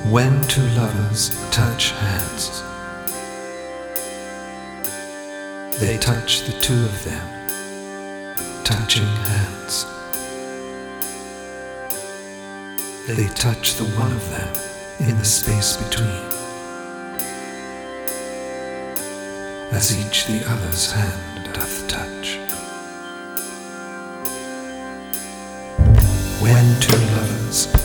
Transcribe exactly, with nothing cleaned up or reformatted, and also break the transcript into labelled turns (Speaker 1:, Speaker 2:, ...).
Speaker 1: When two lovers touch hands, they touch the two of them, touching hands. They touch the one of them in the space between, as each the other's hand doth touch. When two lovers